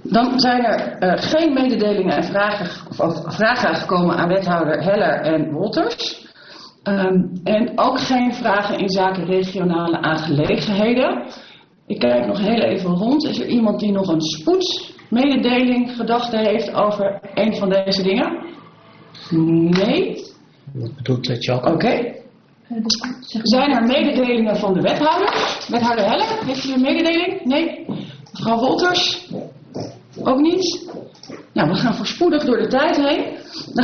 Dan zijn er geen mededelingen en vragen gekomen aan wethouder Heller en Wolters. En ook geen vragen in zaken regionale aangelegenheden. Ik kijk nog heel even rond. Is er iemand die nog een spoedmededeling gedachten heeft over een van deze dingen? Nee? Wat bedoelt Jacques? Oké. Zijn er mededelingen van de wethouder? Wethouder Heller, heeft u een mededeling? Nee? Mevrouw Wolters? Ook niet? Nou, we gaan voorspoedig door de tijd heen.